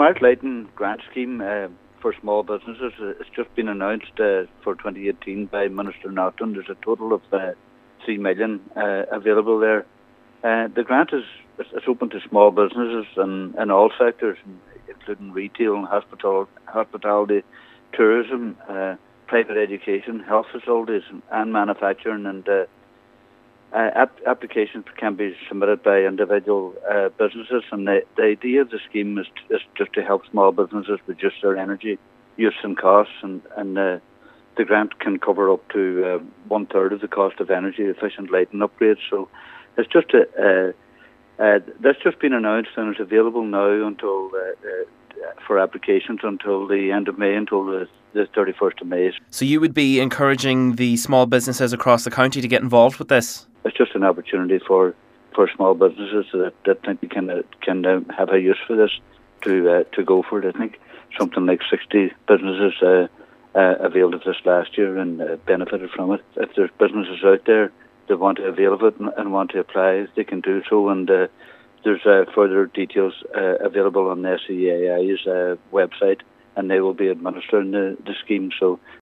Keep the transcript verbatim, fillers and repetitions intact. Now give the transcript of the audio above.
Smart Lighting grant scheme uh, for small businesses, uh, it's just been announced uh, for twenty eighteen by Minister Naughton. There's a total of uh, three million uh, available there. Uh, the grant is it's open to small businesses in, in all sectors, including retail and hospital, hospitality, tourism, uh, private education, health facilities, and manufacturing. And uh, uh, ap- applications can be submitted by individual uh, businesses. And the, the idea of the scheme is, t- is just to help small businesses reduce their energy use and costs. And, and uh, the grant can cover up to uh, one third of the cost of energy efficient lighting upgrades. So it's just a uh, uh, that's just been announced, and it's available now until uh, uh, for applications until the end of May, until the, the thirty-first of May. So you would be encouraging the small businesses across the county to get involved with this? It's just an opportunity for, for small businesses that, that think they can uh, can uh, have a use for this to uh, to go for it. I think something like sixty businesses uh, uh, availed of this last year and uh, benefited from it. If there's businesses out there that want to avail of it and, and want to apply, they can do so. And uh, there's uh, further details uh, available on the S E A I's uh, website, and they will be administering the, the scheme. So